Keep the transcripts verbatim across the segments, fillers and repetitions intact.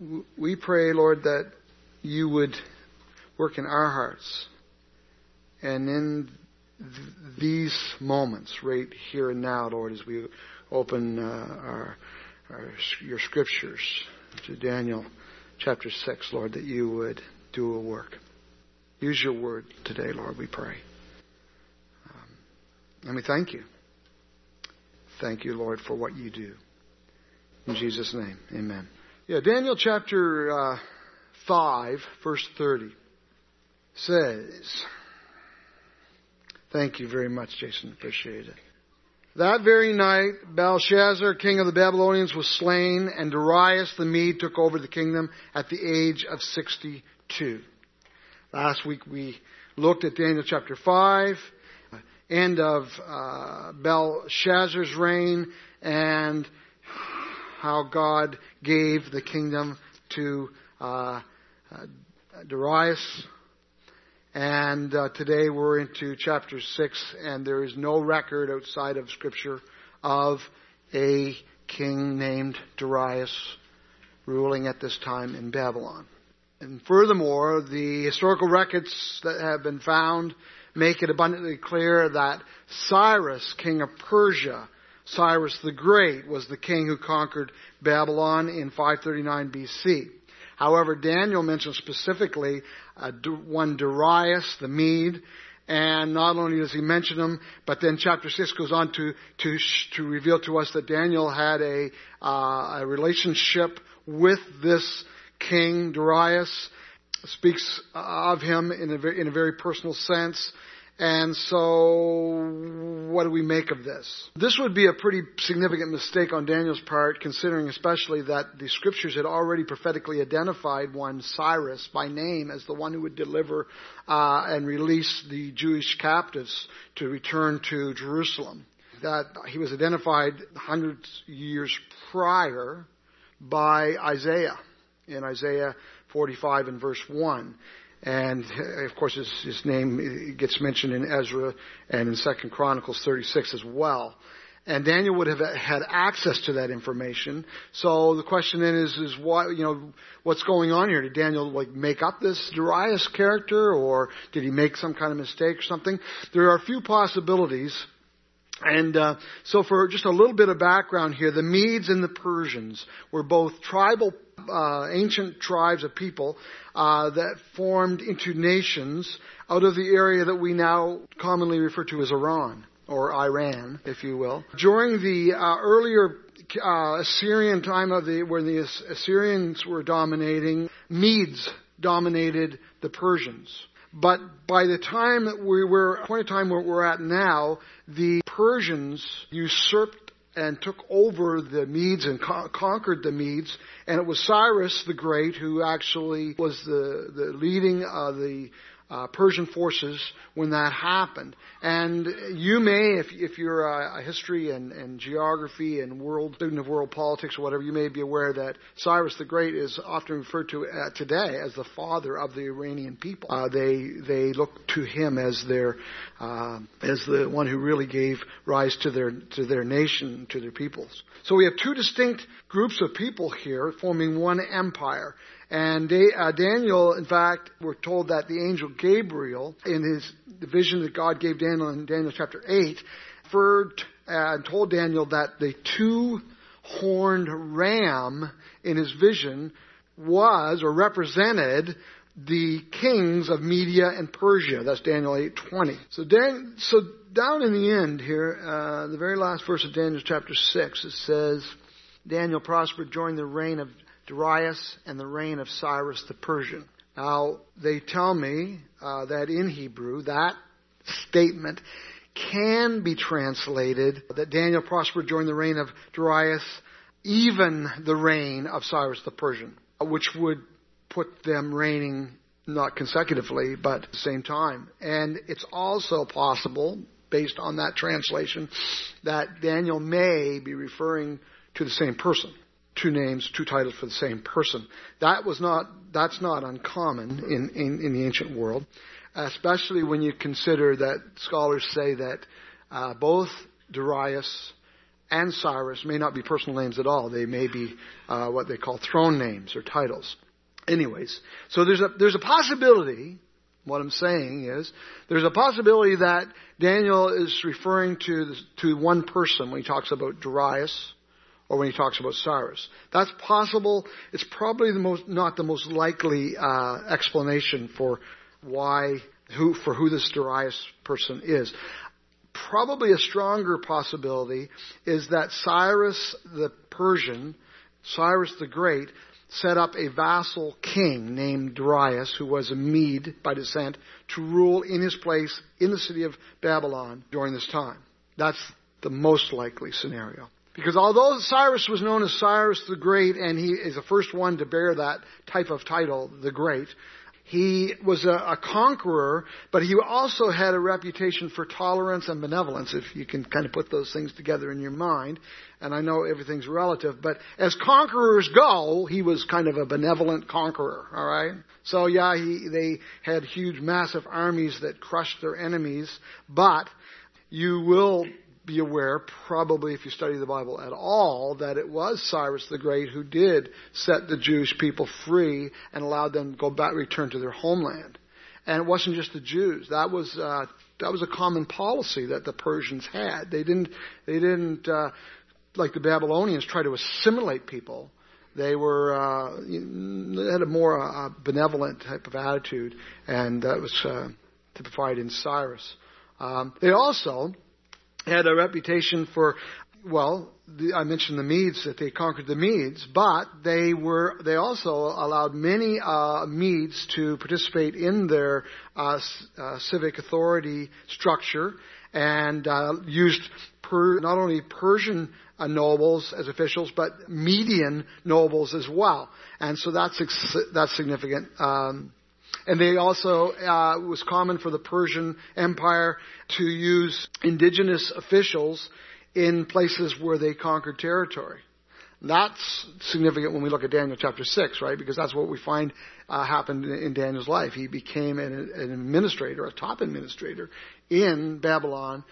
we pray, Lord, that you would work in our hearts and in th- these moments right here and now, Lord, as we open uh, our, our your scriptures to Daniel chapter six, Lord, that you would do a work. Use your word today, Lord, we pray. Um, and we thank you. Thank you, Lord, for what you do. In Jesus' name, amen. Yeah, Daniel chapter uh, five, verse thirty says, thank you very much, Jason, appreciate it. That very night, Belshazzar, king of the Babylonians, was slain, and Darius the Mede took over the kingdom at the age of sixty-two. Last week we looked at Daniel chapter five, end of uh, Belshazzar's reign, and how God gave the kingdom to uh, uh, Darius. And uh, today we're into chapter six, and there is no record outside of Scripture of a king named Darius ruling at this time in Babylon. And furthermore, the historical records that have been found make it abundantly clear that Cyrus, king of Persia, Cyrus the Great, was the king who conquered Babylon in five thirty-nine B C. However, Daniel mentions specifically uh, one Darius the Mede, and not only does he mention him, but then chapter six goes on to to to reveal to us that Daniel had a uh, a relationship with this king Darius, speaks of him in a very, in a very personal sense. And so, what do we make of this? This would be a pretty significant mistake on Daniel's part, considering especially that the scriptures had already prophetically identified one Cyrus by name as the one who would deliver uh, and release the Jewish captives to return to Jerusalem. That he was identified hundreds of years prior by Isaiah in Isaiah forty-five and verse one. And, of course, his, his name gets mentioned in Ezra and in Second Chronicles thirty-six as well. And Daniel would have had access to that information. So the question then is, is what, you know, what's going on here? Did Daniel, like, make up this Darius character, or did he make some kind of mistake or something? There are a few possibilities. And uh, so for just a little bit of background here, the Medes and the Persians were both tribal, uh, ancient tribes of people uh, that formed into nations out of the area that we now commonly refer to as Iran, or Iran, if you will. During the uh, earlier uh, Assyrian time of the, when the Assyrians were dominating, Medes dominated the Persians. But by the time that we were, point of time where we're at now, the Persians usurped and took over the Medes and co- conquered the Medes. And it was Cyrus the Great who actually was the, the leading uh, the uh, Persian forces when that happened. And you may, if, if you're a, a history and, and geography and world student of world politics or whatever, you may be aware that Cyrus the Great is often referred to uh, today as the father of the Iranian people. Uh, they they look to him as their uh, as the one who really gave rise to their to their nation, to their peoples. So we have two distinct groups of people here forming one empire. And uh, Daniel, in fact, we're told that the angel Gabriel, in his the vision that God gave Daniel in Daniel chapter eight, referred and uh, told Daniel that the two-horned ram in his vision was or represented the kings of Media and Persia. That's Daniel eight twenty. So, Dan, so down in the end here, uh, the very last verse of Daniel chapter six, it says, Daniel prospered during the reign of Darius and the reign of Cyrus the Persian. Now, they tell me uh, that in Hebrew, that statement can be translated that Daniel prospered during the reign of Darius, even the reign of Cyrus the Persian, which would put them reigning not consecutively, but at the same time. And it's also possible, based on that translation, that Daniel may be referring to the same person. Two names, two titles for the same person. That was not, that's not uncommon in, in, in the ancient world, especially when you consider that scholars say that uh, both Darius and Cyrus may not be personal names at all. They may be uh, what they call throne names or titles. Anyways, so there's a there's a possibility. What I'm saying is, there's a possibility that Daniel is referring to this, to one person when he talks about Darius, or when he talks about Cyrus. That's possible. It's probably the most not the most likely uh, explanation for why who for who this Darius person is. Probably a stronger possibility is that Cyrus the Persian, Cyrus the Great, set up a vassal king named Darius, who was a Mede by descent, to rule in his place in the city of Babylon during this time. That's the most likely scenario. Because although Cyrus was known as Cyrus the Great, and he is the first one to bear that type of title, the Great, he was a, a conqueror, but he also had a reputation for tolerance and benevolence, if you can kind of put those things together in your mind. And I know everything's relative, but as conquerors go, he was kind of a benevolent conqueror, all right? So yeah, he, they had huge, massive armies that crushed their enemies, but you will be aware, probably if you study the Bible at all, that it was Cyrus the Great who did set the Jewish people free and allowed them to go back, return to their homeland. And it wasn't just the Jews. That was uh, that was a common policy that the Persians had. They didn't they didn't uh, like the Babylonians try to assimilate people. They were uh, they had a more uh, benevolent type of attitude, and that was uh, typified in Cyrus. Um, they also had a reputation for, well, the, I mentioned the Medes, that they conquered the Medes, but they were they also allowed many uh, Medes to participate in their uh, uh, civic authority structure, and uh, used per, not only Persian uh, nobles as officials, but Median nobles as well, and so that's that's significant. Um, And they also, uh, it was common for the Persian Empire to use indigenous officials in places where they conquered territory. That's significant when we look at Daniel chapter six, right? Because that's what we find uh, happened in, in Daniel's life. He became an, an administrator, a top administrator in Babylon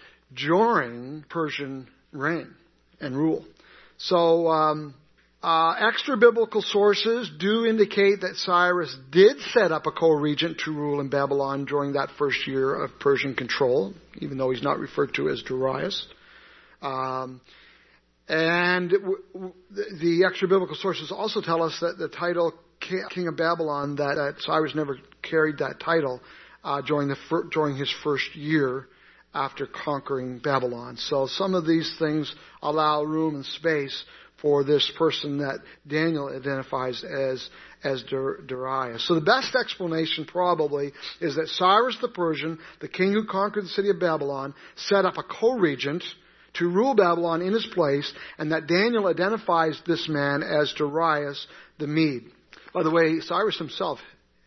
during Persian reign and rule. So, um, Uh, extra biblical sources do indicate that Cyrus did set up a co-regent to rule in Babylon during that first year of Persian control, even though he's not referred to as Darius. Um, and w- w- the extra biblical sources also tell us that the title King of Babylon, that, that Cyrus never carried that title uh, during the fir- during his first year after conquering Babylon. So some of these things allow room and space for this person that Daniel identifies as as Darius. So the best explanation probably is that Cyrus the Persian, the king who conquered the city of Babylon, set up a co-regent to rule Babylon in his place, and that Daniel identifies this man as Darius the Mede. By the way, Cyrus himself,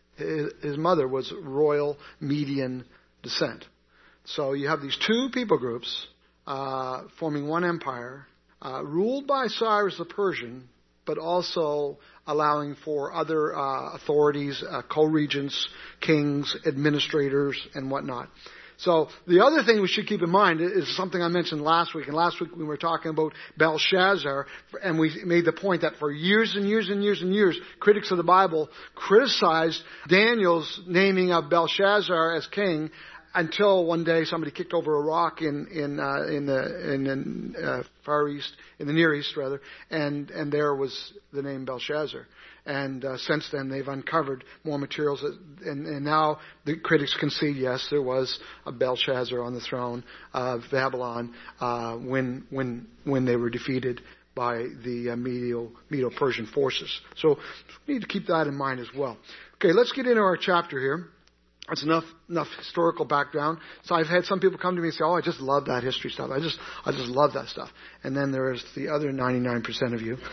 his mother was royal Median descent. So you have these two people groups uh, forming one empire, Uh, ruled by Cyrus the Persian, but also allowing for other uh, authorities, uh, co-regents, kings, administrators, and whatnot. So the other thing we should keep in mind is something I mentioned last week. And last week we were talking about Belshazzar, and we made the point that for years and years and years and years, critics of the Bible criticized Daniel's naming of Belshazzar as king, until one day somebody kicked over a rock in in uh, in the in the uh, Far East, in the Near East rather, and and there was the name Belshazzar. And uh, since then they've uncovered more materials, that, and, and now the critics concede yes, there was a Belshazzar on the throne of Babylon uh, when when when they were defeated by the uh, Medo Medo Persian forces. So we need to keep that in mind as well. Okay, let's get into our chapter here. That's enough enough historical background. So I've had some people come to me and say, "Oh, I just love that history stuff. I just I just love that stuff." And then there's the other ninety-nine percent of you.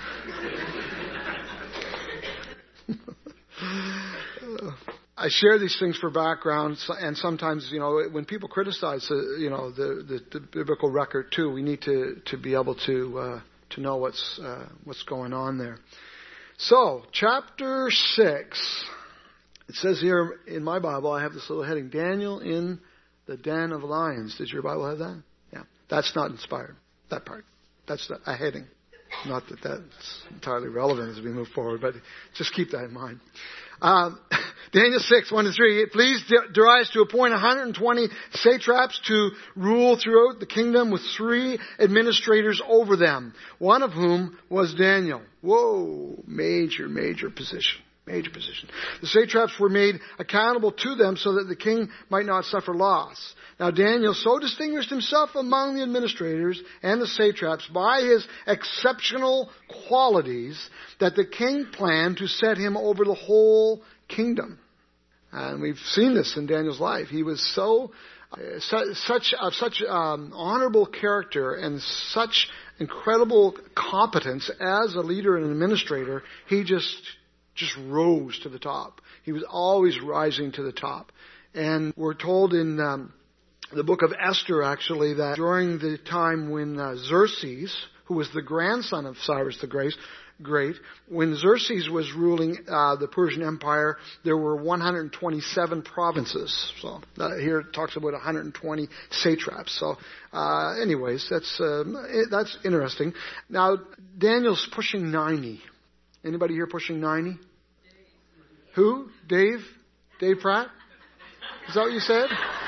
I share these things for background, and sometimes, you know, when people criticize, uh, you know, the, the the biblical record too, we need to to be able to uh, to know what's uh, what's going on there. So, chapter six. It says here in my Bible, I have this little heading, Daniel in the den of lions. Did your Bible have that? Yeah. That's not inspired, that part. That's a heading. Not that that's entirely relevant as we move forward, but just keep that in mind. Um, Daniel six, one to three. It pleased Darius to appoint one hundred twenty satraps to rule throughout the kingdom with three administrators over them, one of whom was Daniel. Whoa, major, major position. Major position. The satraps were made accountable to them so that the king might not suffer loss. Now Daniel so distinguished himself among the administrators and the satraps by his exceptional qualities that the king planned to set him over the whole kingdom. And we've seen this in Daniel's life. He was so uh, su- such uh, such um, honorable character and such incredible competence as a leader and an administrator. He just just rose to the top. He was always rising to the top. And we're told in um, the book of Esther, actually, that during the time when uh, Xerxes, who was the grandson of Cyrus the Great, Great when Xerxes was ruling uh, the Persian Empire, there were one hundred twenty-seven provinces. So uh, here it talks about one hundred twenty satraps. So uh, anyways, that's uh, that's interesting. Now, Daniel's pushing ninety. Anybody here pushing ninety? Who? Dave? Dave Pratt? Is that what you said?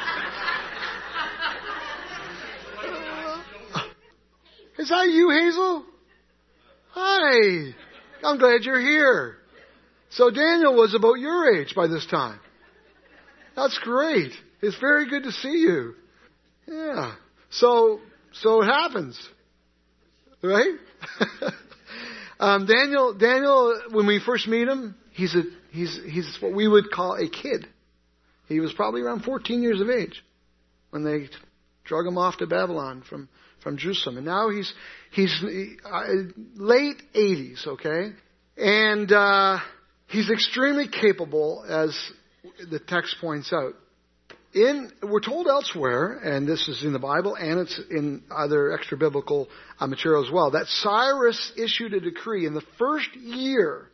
Is that you, Hazel? Hi. I'm glad you're here. So Daniel was about your age by this time. That's great. It's very good to see you. Yeah. So, so it happens. Right? um, Daniel, Daniel, when we first meet him, he's a, he's, he's what we would call a kid. He was probably around fourteen years of age when they drug him off to Babylon from, from Jerusalem. And now he's, he's uh, late eighties, okay? And, uh, he's extremely capable, as the text points out. In, we're told elsewhere, and this is in the Bible, and it's in other extra biblical uh, material as well, that Cyrus issued a decree in the first year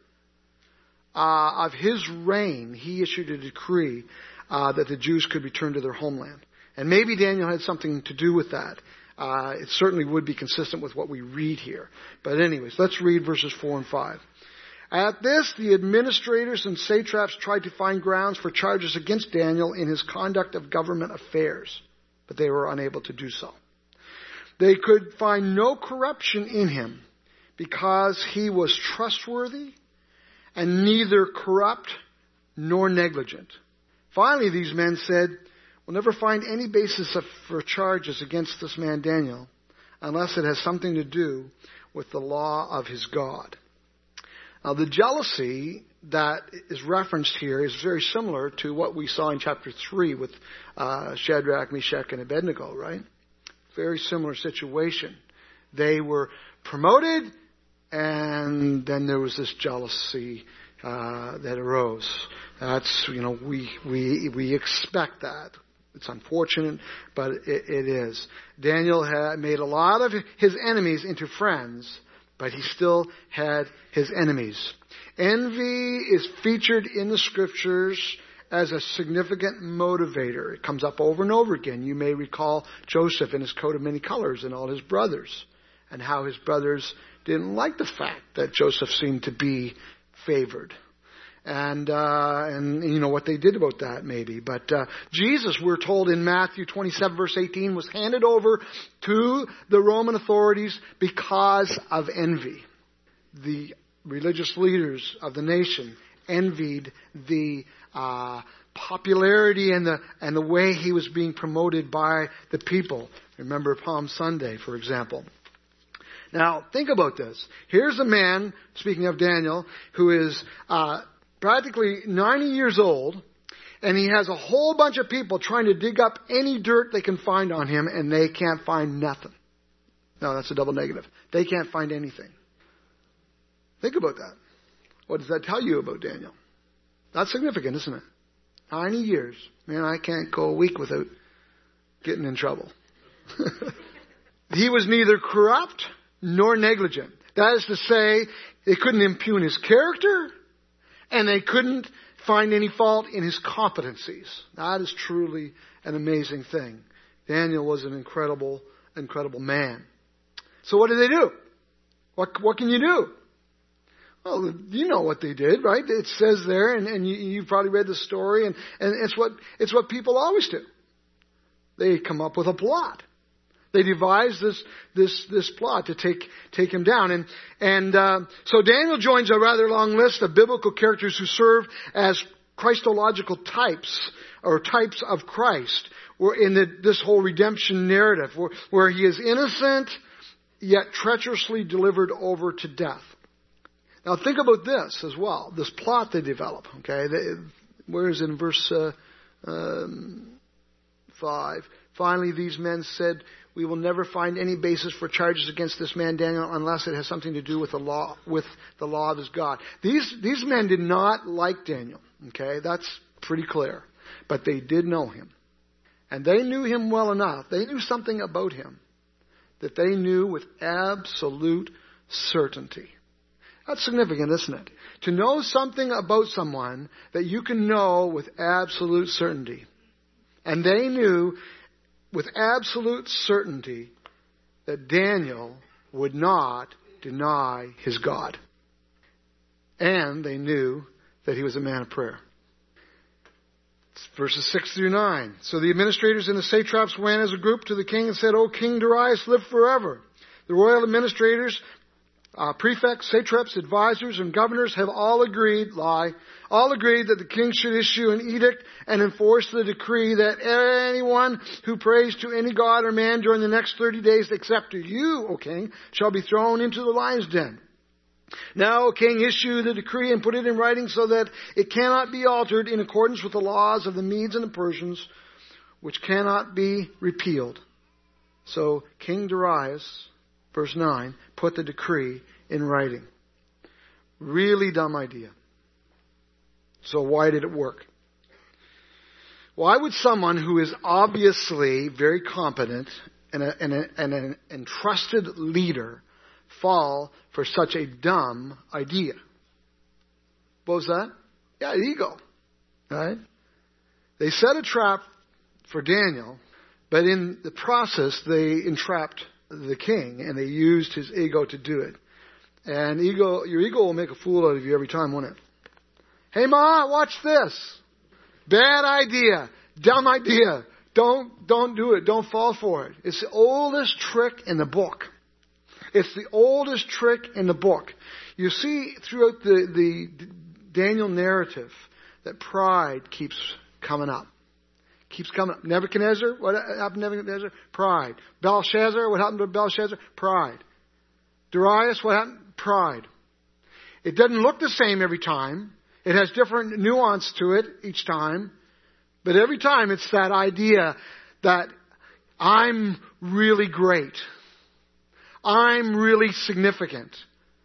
uh, of his reign. He issued a decree uh, that the Jews could return to their homeland. And maybe Daniel had something to do with that. Uh, it certainly would be consistent with what we read here. But anyways, let's read verses four and five. At this, the administrators and satraps tried to find grounds for charges against Daniel in his conduct of government affairs, but they were unable to do so. They could find no corruption in him because he was trustworthy and neither corrupt nor negligent. Finally, these men said, "We'll never find any basis of, for charges against this man Daniel unless it has something to do with the law of his God." Now, the jealousy that is referenced here is very similar to what we saw in chapter three with uh, Shadrach, Meshach, and Abednego, right? Very similar situation. They were promoted, and then there was this jealousy uh, that arose. That's, you know, we we we expect that. It's unfortunate, but it, it is. Daniel had made a lot of his enemies into friends, but he still had his enemies. Envy is featured in the scriptures as a significant motivator. It comes up over and over again. You may recall Joseph in his coat of many colors and all his brothers, and how his brothers didn't like the fact that Joseph seemed to be favored. And, uh, and, you know, what they did about that maybe. But, uh, Jesus, we're told in Matthew twenty-seven verse eighteen, was handed over to the Roman authorities because of envy. The religious leaders of the nation envied the, uh, popularity and the, and the way he was being promoted by the people. Remember Palm Sunday, for example. Now, think about this. Here's a man, speaking of Daniel, who is, uh, practically ninety years old, and he has a whole bunch of people trying to dig up any dirt they can find on him, and they can't find nothing. No, that's a double negative. They can't find anything. Think about that. What does that tell you about Daniel? That's significant, isn't it? ninety years. Man, I can't go a week without getting in trouble. He was neither corrupt nor negligent. That is to say, they couldn't impugn his character, and they couldn't find any fault in his competencies. That is truly an amazing thing. Daniel was an incredible, incredible man. So what did they do? What, what can you do? Well, you know what they did, right? It says there, and, and you, you've probably read the story, and, and it's what it's what people always do. They come up with a plot. They devise this this this plot to take take him down, and and uh, so Daniel joins a rather long list of biblical characters who serve as Christological types or types of Christ, were in the, this whole redemption narrative, where, where he is innocent yet treacherously delivered over to death. Now think about this as well, this plot they develop, okay? They, where is it in verse uh, um, five? Finally, these men said, we will never find any basis for charges against this man Daniel unless it has something to do with the law, with the law of his God. These, these men did not like Daniel, okay? That's pretty clear. But they did know him. And they knew him well enough. They knew something about him that they knew with absolute certainty. That's significant, isn't it? To know something about someone that you can know with absolute certainty. And they knew with absolute certainty that Daniel would not deny his God. And they knew that he was a man of prayer. It's verses six through nine. So the administrators and the satraps went as a group to the king and said, O King Darius, live forever. The royal administrators, Uh, prefects, satraps, advisors, and governors have all agreed, lie, all agreed that the king should issue an edict and enforce the decree that anyone who prays to any god or man during the next thirty days, except to you, O king, shall be thrown into the lion's den. Now, O king, issue the decree and put it in writing so that it cannot be altered in accordance with the laws of the Medes and the Persians, which cannot be repealed. So King Darius, verse nine, put the decree in writing. Really dumb idea. So why did it work? Why would someone who is obviously very competent and, a, and, a, and an entrusted leader fall for such a dumb idea? What was that? Yeah, ego. Right? They set a trap for Daniel, but in the process they entrapped the king, and they used his ego to do it. And ego, your ego will make a fool out of you every time, won't it? Hey, Ma, watch this. Bad idea. Dumb idea. Don't, don't do it. Don't fall for it. It's the oldest trick in the book. It's the oldest trick in the book. You see throughout the, the Daniel narrative that pride keeps coming up. Keeps coming up. Nebuchadnezzar, what happened to Nebuchadnezzar? Pride. Belshazzar, what happened to Belshazzar? Pride. Darius, what happened? Pride. It doesn't look the same every time. It has different nuance to it each time. But every time it's that idea that I'm really great. I'm really significant.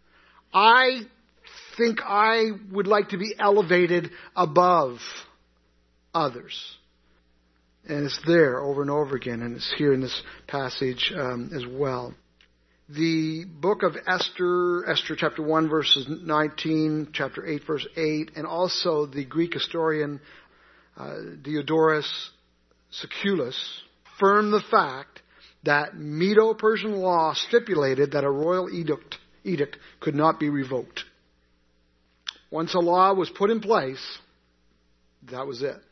I think I would like to be elevated above others. And it's there over and over again, and it's here in this passage um, as well. The book of Esther, Esther chapter one verses nineteen, chapter eight verse eight, and also the Greek historian uh, Diodorus Siculus affirm the fact that Medo-Persian law stipulated that a royal edict, edict could not be revoked. Once a law was put in place, that was it.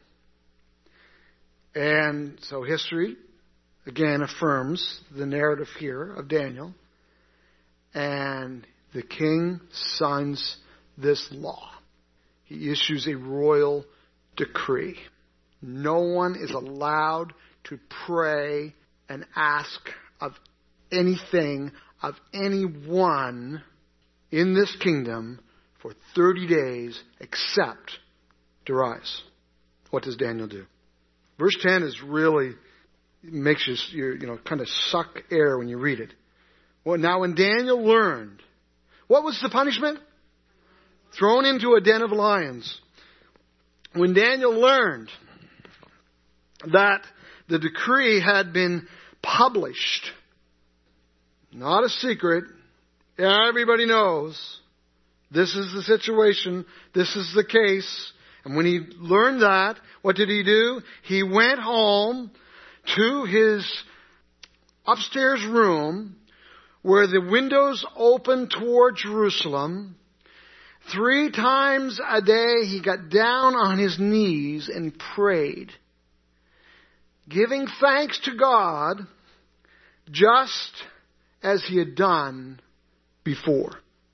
And so history, again, affirms the narrative here of Daniel. And the king signs this law. He issues a royal decree. No one is allowed to pray and ask of anything, of anyone in this kingdom for thirty days except Darius. What does Daniel do? Verse ten is really, makes you, you know, kind of suck air when you read it. Well, now when Daniel learned, what was the punishment? Thrown into a den of lions. When Daniel learned that the decree had been published, not a secret, everybody knows, this is the situation, this is the case. And when he learned that, what did he do? He went home to his upstairs room where the windows opened toward Jerusalem. Three times a day he got down on his knees and prayed, giving thanks to God just as he had done before.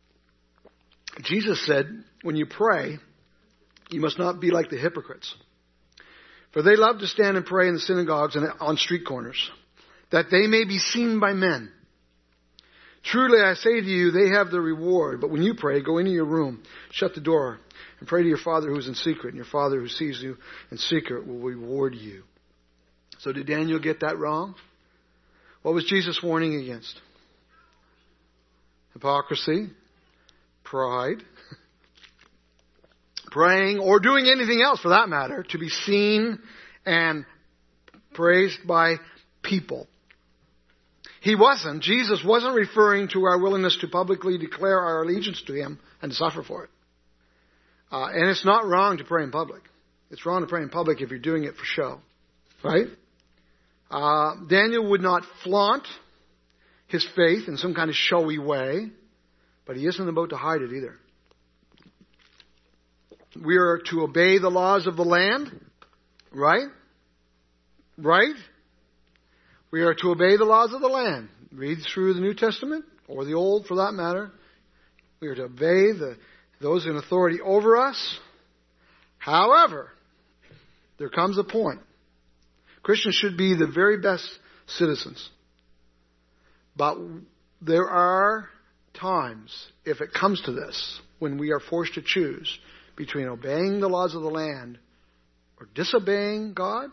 Jesus said, when you pray, you must not be like the hypocrites. For they love to stand and pray in the synagogues and on street corners, that they may be seen by men. Truly I say to you, they have the reward. But when you pray, go into your room, shut the door, and pray to your Father who is in secret. And your Father who sees you in secret will reward you. So did Daniel get that wrong? What was Jesus warning against? Hypocrisy, pride, praying, or doing anything else for that matter, to be seen and praised by people. He wasn't, Jesus wasn't referring to our willingness to publicly declare our allegiance to Him and to suffer for it. Uh, and it's not wrong to pray in public. It's wrong to pray in public if you're doing it for show. Right? Uh, Daniel would not flaunt his faith in some kind of showy way, but he isn't about to hide it either. We are to obey the laws of the land, right? Right? We are to obey the laws of the land. Read through the New Testament, or the Old for that matter. We are to obey the, those in authority over us. However, there comes a point. Christians should be the very best citizens. But there are times, if it comes to this, when we are forced to choose between obeying the laws of the land or disobeying God.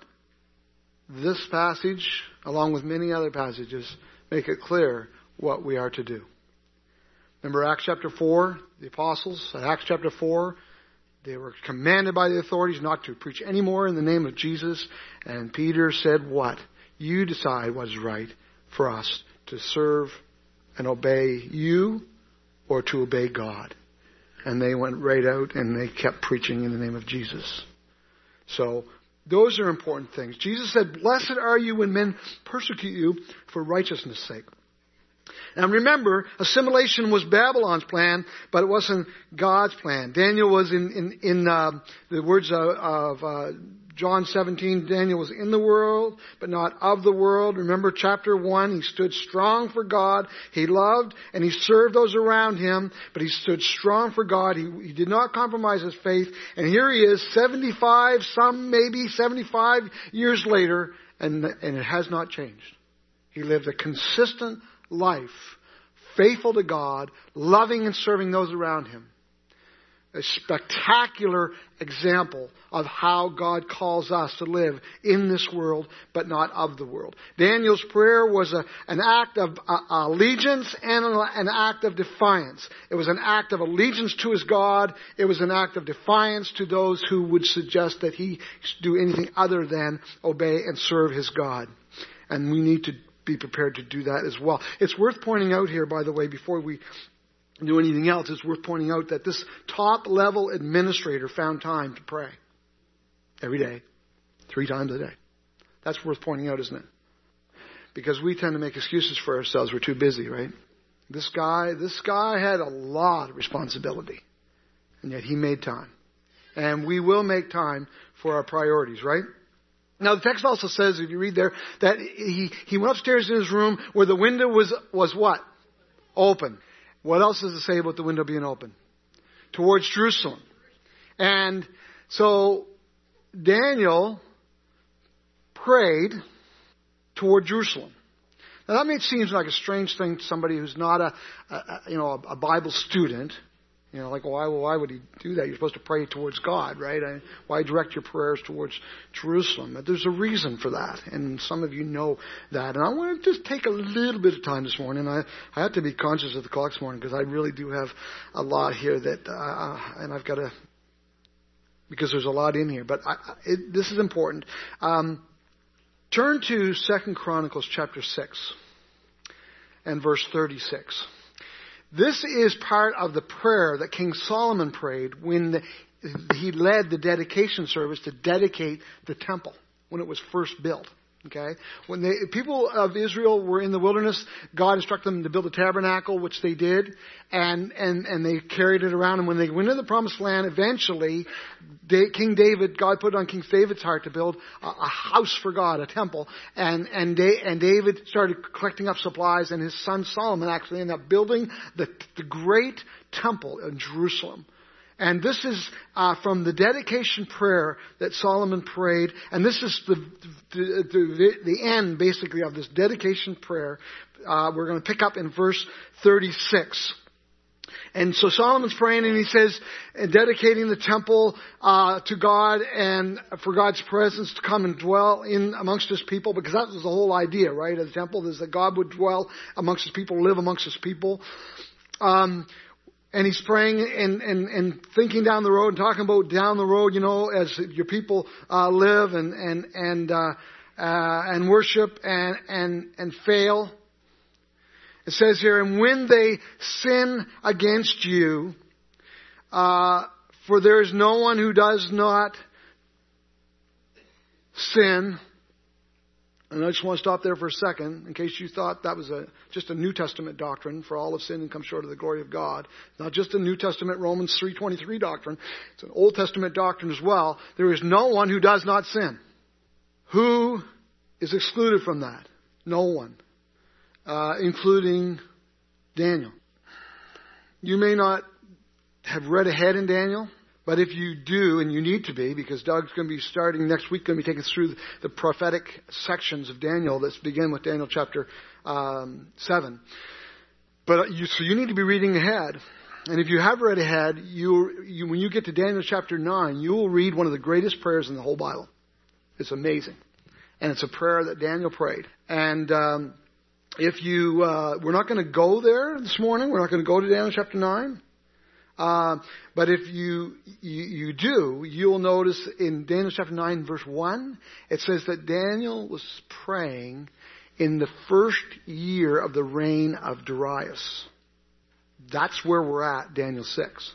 This passage, along with many other passages, make it clear what we are to do. Remember Acts chapter four, the apostles, at Acts chapter four, they were commanded by the authorities not to preach anymore in the name of Jesus. And Peter said, what? You decide what is right for us, to serve and obey you or to obey God. And they went right out and they kept preaching in the name of Jesus. So, those are important things. Jesus said, blessed are you when men persecute you for righteousness' sake. Now remember, assimilation was Babylon's plan, but it wasn't God's plan. Daniel was in, in, in uh, the words of, of uh, John seventeen, Daniel was in the world, but not of the world. Remember chapter one, he stood strong for God. He loved and he served those around him, but he stood strong for God. He, he did not compromise his faith. And here he is, seventy-five, some maybe seventy-five years later, and, and it has not changed. He lived a consistent life, faithful to God, loving and serving those around him. A spectacular example of how God calls us to live in this world, but not of the world. Daniel's prayer was a, an act of uh, allegiance and an act of defiance. It was an act of allegiance to his God. It was an act of defiance to those who would suggest that he do anything other than obey and serve his God. And we need to be prepared to do that as well. It's worth pointing out here, by the way, before we do anything else, it's worth pointing out that this top-level administrator found time to pray every day, three times a day. That's worth pointing out, isn't it? Because we tend to make excuses for ourselves. We're too busy, right? This guy, this guy had a lot of responsibility, and yet he made time. And we will make time for our priorities, right? Now, the text also says, if you read there, that he, he went upstairs in his room where the window was, was what? Open. What else does it say about the window being open? Towards Jerusalem. And so Daniel prayed toward Jerusalem. Now that may seem like a strange thing to somebody who's not a, a you know a Bible student. You know, like why why would he do that? You're supposed to pray towards God, right? I, why direct your prayers towards Jerusalem? But there's a reason for that, and some of you know that. And I want to just take a little bit of time this morning. I I have to be conscious of the clock this morning because I really do have a lot here that, uh, and I've got to, because there's a lot in here. But I, it, this is important. Um, turn to Second Chronicles chapter six and verse thirty-six. This is part of the prayer that King Solomon prayed when the, he led the dedication service to dedicate the temple when it was first built. Okay? When the people of Israel were in the wilderness, God instructed them to build a tabernacle, which they did, and, and, and they carried it around. And when they went into the promised land, eventually, King David, God put it on King David's heart to build a, a house for God, a temple. And, and, Da- and David started collecting up supplies, and his son Solomon actually ended up building the, the great temple in Jerusalem. And this is uh, from the dedication prayer that Solomon prayed. And this is the the, the, the end, basically, of this dedication prayer. Uh, we're going to pick up in verse thirty-six. And so Solomon's praying, and he says, dedicating the temple uh, to God and for God's presence to come and dwell in amongst His people, because that was the whole idea, right, of the temple, is that God would dwell amongst His people, live amongst His people. Um, and he's praying and, and, and thinking down the road and talking about down the road, you know, as your people uh, live and and and uh, uh, and worship and and and fail. It says here, and when they sin against you, uh, for there is no one who does not sin. And I just want to stop there for a second, in case you thought that was a just a New Testament doctrine, for all have sinned and come short of the glory of God. Not just a New Testament Romans three twenty-three doctrine. It's an Old Testament doctrine as well. There is no one who does not sin. Who is excluded from that? No one. Uh, including Daniel. You may not have read ahead in Daniel, but if you do, and you need to be, because Doug's going to be starting next week, going to be taking us through the prophetic sections of Daniel that begin with Daniel chapter um, seven. But you, so you need to be reading ahead. And if you have read ahead, you, you when you get to Daniel chapter nine, you will read one of the greatest prayers in the whole Bible. It's amazing. And it's a prayer that Daniel prayed. And um, if you, uh, we're not going to go there this morning. We're not going to go to Daniel chapter nine. Uh, but if you, you you do, you'll notice in Daniel chapter nine, verse one, it says that Daniel was praying in the first year of the reign of Darius. That's where we're at, Daniel six.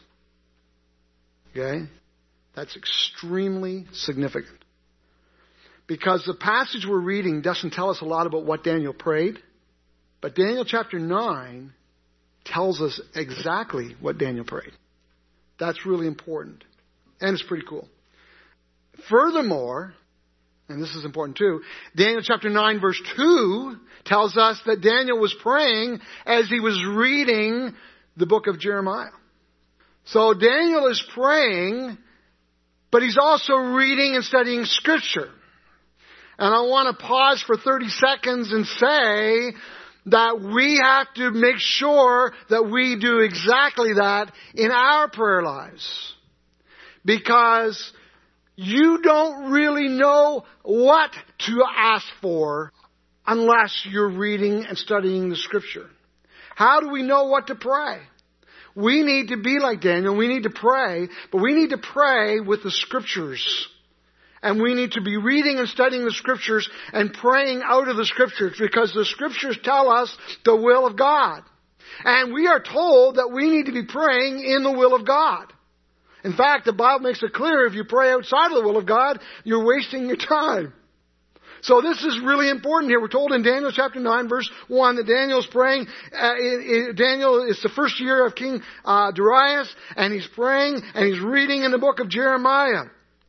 Okay? That's extremely significant. Because the passage we're reading doesn't tell us a lot about what Daniel prayed, but Daniel chapter nine tells us exactly what Daniel prayed. That's really important. And it's pretty cool. Furthermore, and this is important too, Daniel chapter nine verse two tells us that Daniel was praying as he was reading the book of Jeremiah. So Daniel is praying, but he's also reading and studying Scripture. And I want to pause for thirty seconds and say that we have to make sure that we do exactly that in our prayer lives. Because you don't really know what to ask for unless you're reading and studying the Scripture. How do we know what to pray? We need to be like Daniel. We need to pray, but we need to pray with the Scriptures. And we need to be reading and studying the Scriptures and praying out of the Scriptures, because the Scriptures tell us the will of God. And we are told that we need to be praying in the will of God. In fact, the Bible makes it clear if you pray outside of the will of God, you're wasting your time. So this is really important here. We're told in Daniel chapter nine, verse one, that Daniel's praying. Uh, it, it, Daniel is the first year of King uh, Darius, and he's praying and he's reading in the book of Jeremiah.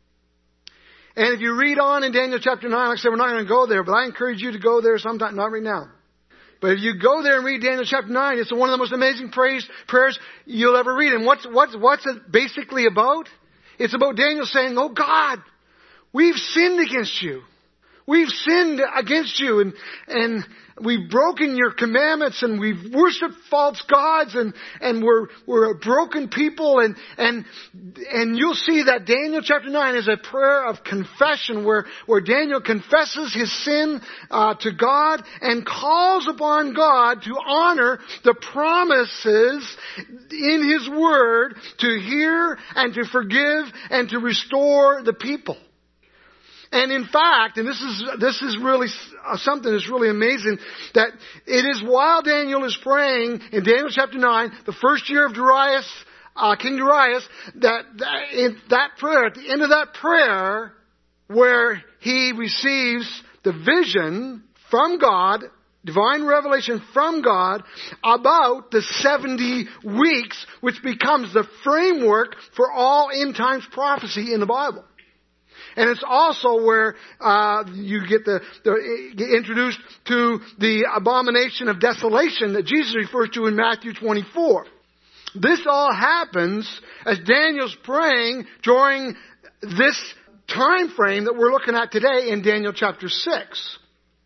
And if you read on in Daniel chapter nine, like I said, we're not going to go there, but I encourage you to go there sometime, not right now. But if you go there and read Daniel chapter nine, it's one of the most amazing praise, prayers you'll ever read. And what's, what's, what's it basically about? It's about Daniel saying, oh God, we've sinned against you. We've sinned against you, and, and we've broken your commandments, and we've worshipped false gods, and, and we're, we're a broken people, and, and, and you'll see that Daniel chapter nine is a prayer of confession where, where Daniel confesses his sin, uh, to God and calls upon God to honor the promises in His Word to hear and to forgive and to restore the people. And in fact, and this is this is really something that's really amazing, that it is while Daniel is praying in Daniel chapter nine, the first year of Darius, uh, King Darius, that, that in that prayer, at the end of that prayer, where he receives the vision from God, divine revelation from God about the seventy weeks, which becomes the framework for all end times prophecy in the Bible. And it's also where uh, you get the, the get introduced to the abomination of desolation that Jesus refers to in Matthew twenty-four. This all happens as Daniel's praying during this time frame that we're looking at today in Daniel chapter six.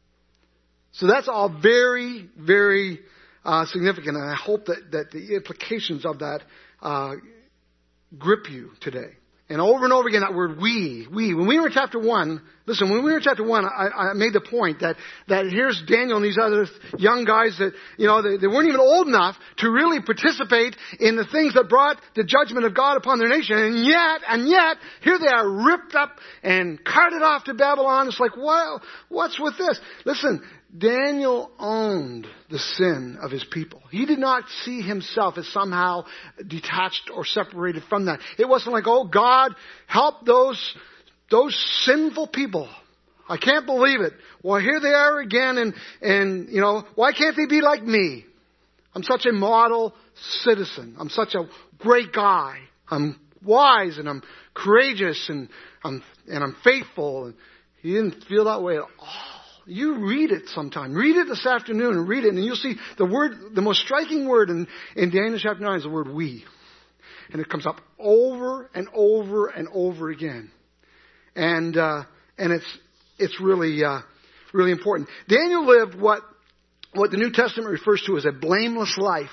So that's all very, very uh, significant, and I hope that, that the implications of that uh, grip you today. And over and over again, that word we, we. When we were in chapter one, listen, when we were in chapter one, I, I made the point that, that here's Daniel and these other young guys that, you know, they, they weren't even old enough to really participate in the things that brought the judgment of God upon their nation. And yet, and yet, here they are ripped up and carted off to Babylon. It's like, well, what's with this? Listen, Daniel owned the sin of his people. He did not see himself as somehow detached or separated from that. It wasn't like, oh, God, help those, those sinful people. I can't believe it. Well, here they are again, and, and, you know, why can't they be like me? I'm such a model citizen. I'm such a great guy. I'm wise, and I'm courageous, and I'm, and I'm faithful. And he didn't feel that way at all. You read it sometime. Read it this afternoon and read it, and you'll see the word, the most striking word in, in Daniel chapter nine is the word we. And it comes up over and over and over again. And, uh, and it's, it's really, uh, really important. Daniel lived what, what the New Testament refers to as a blameless life.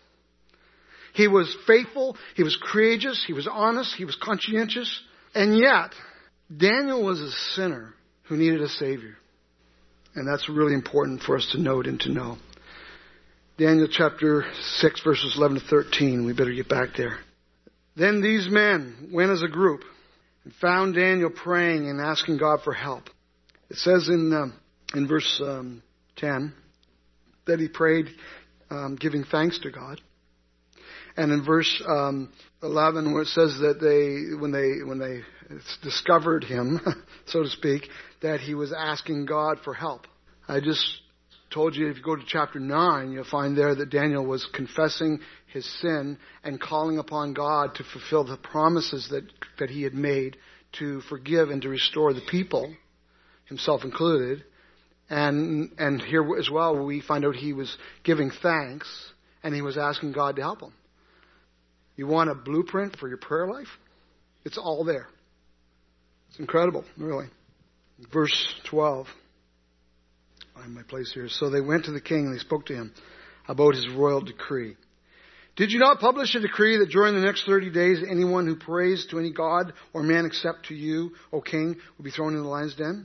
He was faithful. He was courageous. He was honest. He was conscientious. And yet, Daniel was a sinner who needed a Savior. And that's really important for us to note and to know. Daniel chapter six, verses eleven to thirteen. We better get back there. Then these men went as a group and found Daniel praying and asking God for help. It says in um, in verse um, ten that he prayed um, giving thanks to God. And in verse um, eleven, where it says that they, when they when they discovered him, so to speak, that he was asking God for help. I just told you if you go to chapter nine, you'll find there that Daniel was confessing his sin and calling upon God to fulfill the promises that, that he had made to forgive and to restore the people, himself included. And, and here as well, we find out he was giving thanks and he was asking God to help him. You want a blueprint for your prayer life? It's all there. It's incredible, really. Verse twelve. Find my place here. So they went to the king and they spoke to him about his royal decree. Did you not publish a decree that during the next thirty days anyone who prays to any god or man except to you, O king, will be thrown in the lion's den?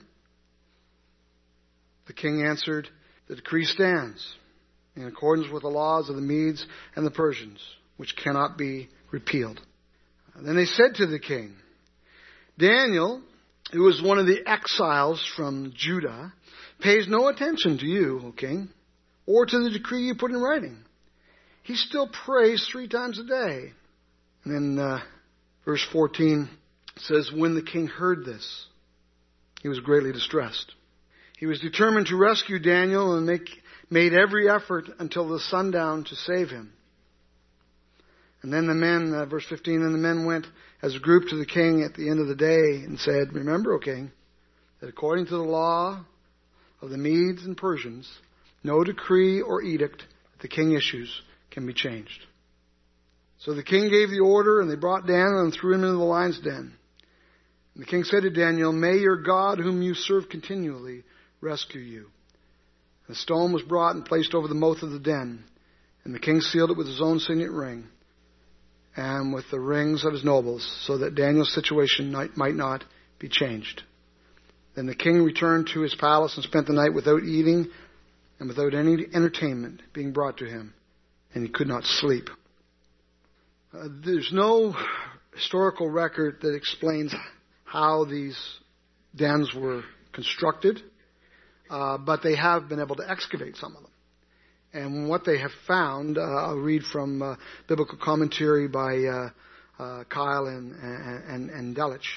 The king answered, the decree stands in accordance with the laws of the Medes and the Persians, which cannot be repealed. And then they said to the king, Daniel, who was one of the exiles from Judah, pays no attention to you, O king, or to the decree you put in writing. He still prays three times a day. And then uh, verse fourteen says, when the king heard this, he was greatly distressed. He was determined to rescue Daniel and make, made every effort until the sundown to save him. And then the men, uh, verse fifteen, and the men went as a group to the king at the end of the day and said, remember, O king, that according to the law of the Medes and Persians, no decree or edict that the king issues can be changed. So the king gave the order, and they brought Daniel and threw him into the lion's den. And the king said to Daniel, may your God, whom you serve continually, rescue you. And the stone was brought and placed over the mouth of the den, and the king sealed it with his own signet ring and with the rings of his nobles, so that Daniel's situation might not be changed. Then the king returned to his palace and spent the night without eating and without any entertainment being brought to him, and he could not sleep. Uh, there's no historical record that explains how these dens were constructed, uh, but they have been able to excavate some of them. And what they have found, uh, I'll read from uh, biblical commentary by uh, uh, Kyle and, and, and Delich.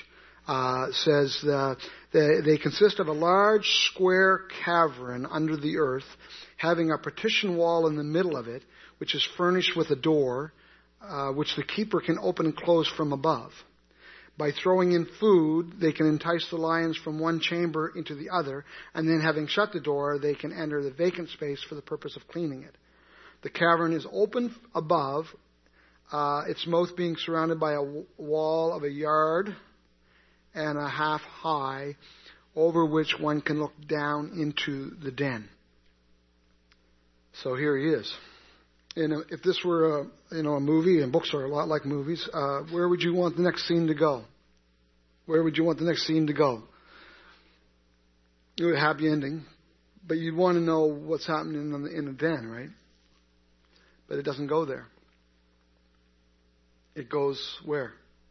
uh, says uh, they, they consist of a large square cavern under the earth, having a partition wall in the middle of it, which is furnished with a door, uh, which the keeper can open and close from above. By throwing in food, they can entice the lions from one chamber into the other, and then having shut the door, they can enter the vacant space for the purpose of cleaning it. The cavern is open above, uh, its mouth being surrounded by a w- wall of a yard and a half high, over which one can look down into the den. So here he is. You know, if this were a, you know, a movie, and books are a lot like movies, uh, where would you want the next scene to go? Where would you want the next scene to go? It would have a happy ending, but you'd want to know what's happening in the, in the den, right? But it doesn't go there. It goes where?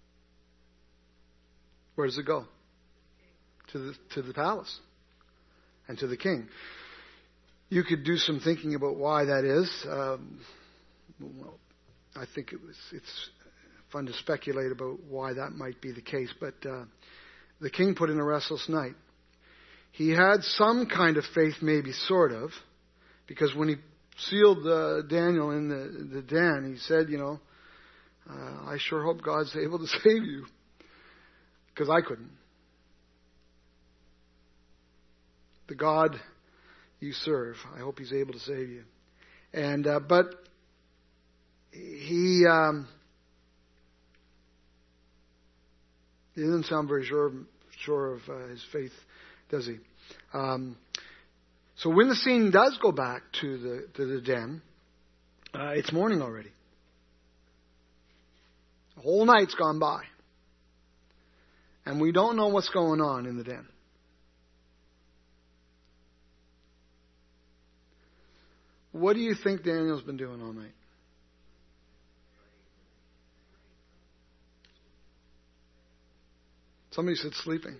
Where does it go? To the to the palace and to the king. You could do some thinking about why that is. Um, well, I think it was it's fun to speculate about why that might be the case. But uh, the king put in a restless night. He had some kind of faith, maybe sort of, because when he sealed uh, Daniel in the, the den, he said, you know, uh, I sure hope God's able to save you, because I couldn't. The God you serve, I hope He's able to save you. And uh, but he um, he doesn't sound very sure sure of uh, his faith, does he? Um, so when the scene does go back to the to the den, uh, it's morning already. The whole night's gone by, and we don't know what's going on in the den. What do you think Daniel's been doing all night? Somebody said sleeping.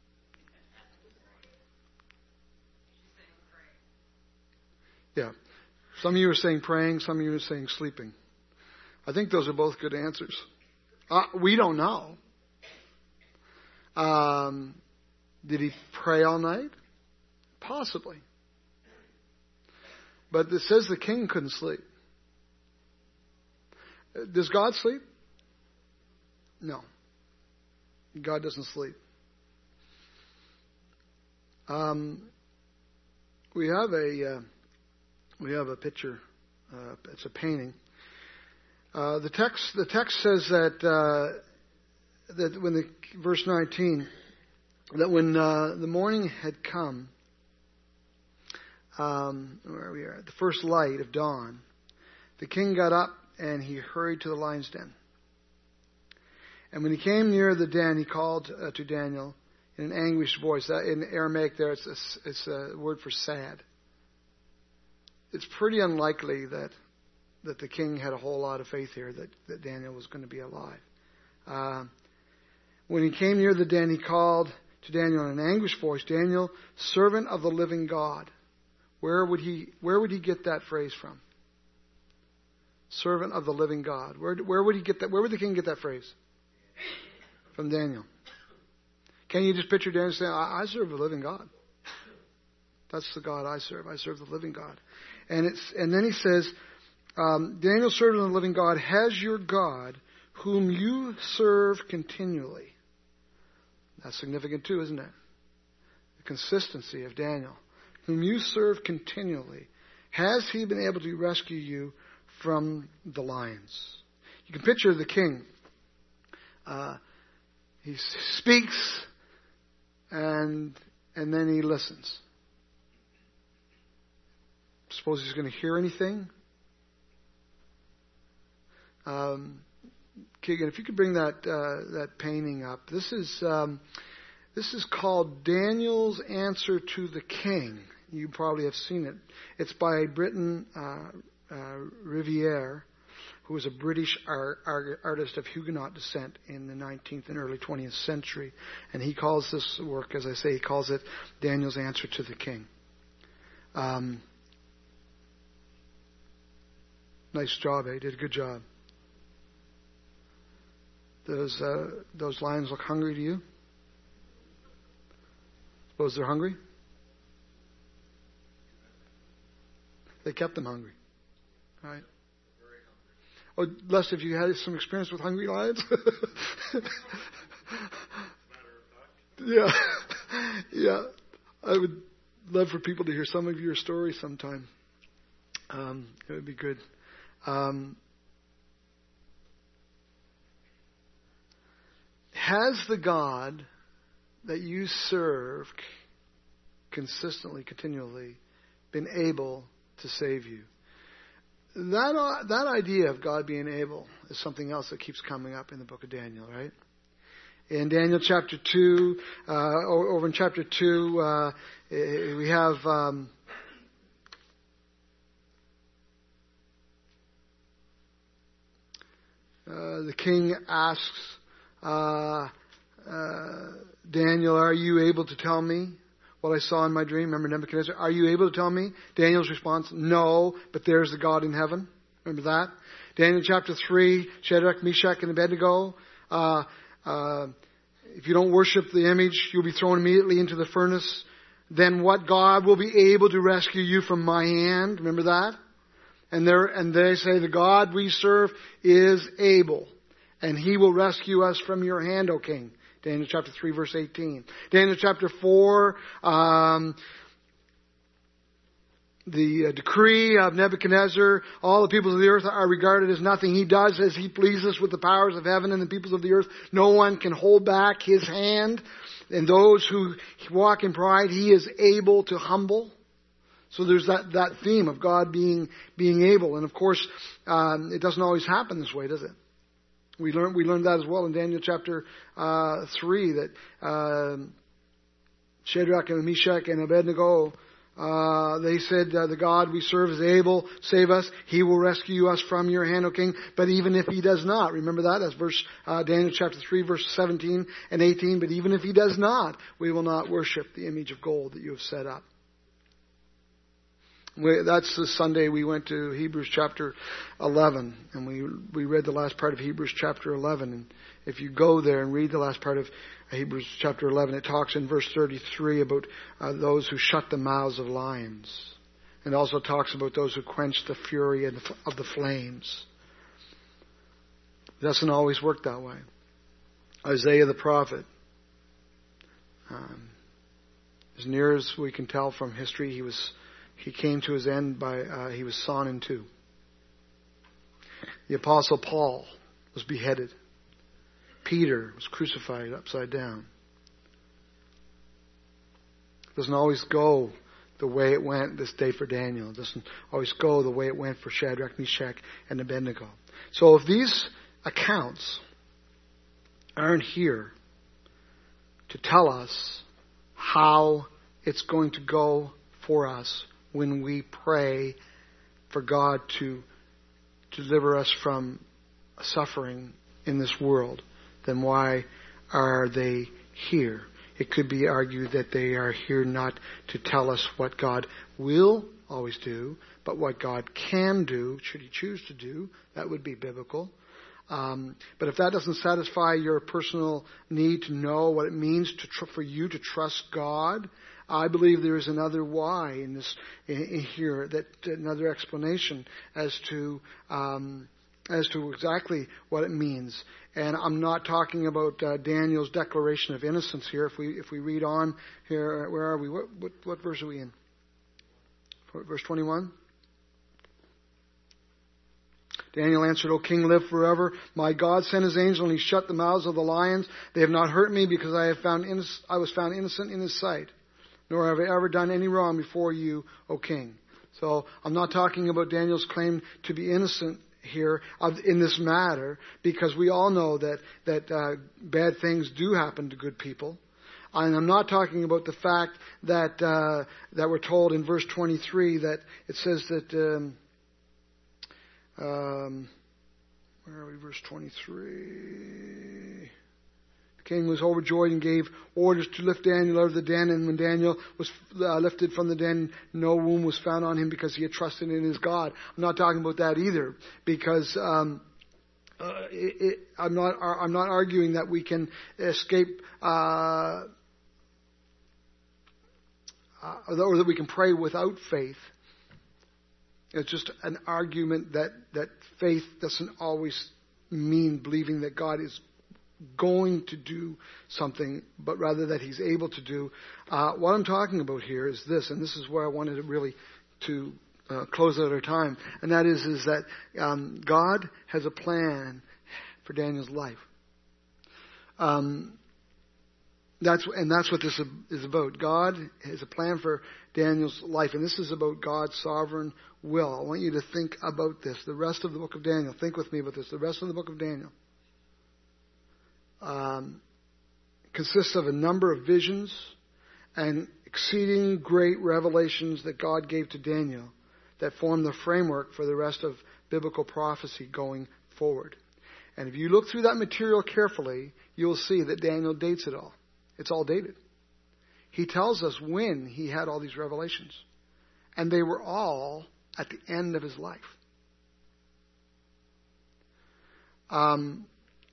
Yeah. Some of you are saying praying, some of you are saying sleeping. I think those are both good answers. Uh, we don't know. Um, did he pray all night? Possibly. But it says the king couldn't sleep. Does God sleep? No. God doesn't sleep. Um, we have a uh, we have a picture. Uh, it's a painting. Uh, the text the text says that uh, that when the verse nineteen that when uh, the morning had come. Um, where we are, the first light of dawn, the king got up and he hurried to the lion's den. And when he came near the den, he called uh, to Daniel in an anguished voice. That, in Aramaic, there it's a, it's a word for sad. It's pretty unlikely that that the king had a whole lot of faith here that, that Daniel was going to be alive. Uh, when he came near the den, he called to Daniel in an anguished voice, Daniel, servant of the living God. Where would he where would he get that phrase from? Servant of the living God. Where where would he get that? Where would the king get that phrase? From Daniel. Can you just picture Daniel saying, I, I serve the living God. That's the God I serve. I serve the living God. And it's and then he says, um, Daniel, servant of the living God, has your God, whom you serve continually. That's significant too, isn't it? The consistency of Daniel. Whom you serve continually, has he been able to rescue you from the lions? You can picture the king. Uh, he speaks, and and then he listens. Suppose he's going to hear anything. Um, Keegan, if you could bring that uh, that painting up. This is um, this is called Daniel's Answer to the King. You probably have seen it. It's by Britain uh, uh, Riviere, who was a British art, art, artist of Huguenot descent in the nineteenth and early twentieth century. And he calls this work, as I say, he calls it Daniel's Answer to the King. Um, nice job, eh? Did a good job. Those uh, those lions look hungry to you? Suppose they're hungry? They kept them hungry. Right? Oh, Les, have you had some experience with hungry lions? Yeah. Yeah. I would love for people to hear some of your stories sometime. Um, it would be good. Um, has the God that you serve consistently, continually, been able to save you? That uh, that idea of God being able is something else that keeps coming up in the book of Daniel, right? In Daniel chapter two, uh, over in chapter two, uh, we have um, uh, the king asks uh, uh, Daniel, "Are you able to tell me what I saw in my dream?" Remember Nebuchadnezzar? "Are you able to tell me?" Daniel's response, "No, but there's the God in heaven." Remember that? Daniel chapter three, Shadrach, Meshach, and Abednego. Uh, uh, if you don't worship the image, you'll be thrown immediately into the furnace. Then what God will be able to rescue you from my hand? Remember that? And, and they say, the God we serve is able, and He will rescue us from your hand, O King. Daniel chapter three, verse eighteen. Daniel chapter four, um, the uh, decree of Nebuchadnezzar, all the peoples of the earth are regarded as nothing. He does as He pleases with the powers of heaven and the peoples of the earth. No one can hold back His hand. And those who walk in pride, He is able to humble. So there's that, that theme of God being being able. And of course, um, it doesn't always happen this way, does it? We learned we learned that as well in Daniel chapter uh, three, that uh, Shadrach and Meshach and Abednego, uh, they said, uh, the God we serve is able, save us. He will rescue us from your hand, O King. But even if He does not, remember that? That's verse uh, Daniel chapter three, verse seventeen and eighteen. But even if He does not, we will not worship the image of gold that you have set up. We, that's the Sunday we went to Hebrews chapter eleven, and we we read the last part of Hebrews chapter eleven. And if you go there and read the last part of Hebrews chapter eleven, it talks in verse thirty-three about uh, those who shut the mouths of lions, and also talks about those who quench the fury of the flames. It doesn't always work that way. Isaiah the prophet, um, as near as we can tell from history, he was. He came to his end by, uh, he was sawn in two. The Apostle Paul was beheaded. Peter was crucified upside down. It doesn't always go the way it went this day for Daniel. It doesn't always go the way it went for Shadrach, Meshach, and Abednego. So if these accounts aren't here to tell us how it's going to go for us when we pray for God to deliver us from suffering in this world, then why are they here? It could be argued that they are here not to tell us what God will always do, but what God can do, should He choose to do. That would be biblical. Um, but if that doesn't satisfy your personal need to know what it means to tr- for you to trust God, I believe there is another why in this in, in here, that another explanation as to um, as to exactly what it means. And I'm not talking about uh, Daniel's declaration of innocence here. If we if we read on here, where are we? What what, what verse are we in? Verse twenty-one. Daniel answered, O king, live forever. My God sent His angel, and He shut the mouths of the lions. They have not hurt me, because I have found inno- I was found innocent in His sight. Nor have I ever done any wrong before you, O king. So I'm not talking about Daniel's claim to be innocent here in this matter, because we all know that that uh, bad things do happen to good people. And I'm not talking about the fact that uh, that we're told in verse twenty-three that it says that. Um, Um, where are we? Verse twenty-three. The king was overjoyed and gave orders to lift Daniel out of the den. And when Daniel was uh, lifted from the den, no wound was found on him, because he had trusted in his God. I'm not talking about that either, because um, uh, it, it, I'm not. I'm not arguing that we can escape Uh, uh, or that we can pray without faith. It's just an argument that, that faith doesn't always mean believing that God is going to do something, but rather that He's able to do. Uh, what I'm talking about here is this, and this is where I wanted to really to uh, close out our time, and that is, is that um, God has a plan for Daniel's life. Um, that's and that's what this is about. God has a plan for Daniel's life, and this is about God's sovereign will. I want you to think about this. The rest of the book of Daniel. Think with me about this. The rest of the book of Daniel um, consists of a number of visions and exceeding great revelations that God gave to Daniel that form the framework for the rest of biblical prophecy going forward. And if you look through that material carefully, you'll see that Daniel dates it all. It's all dated. He tells us when he had all these revelations. And they were all at the end of his life. Um,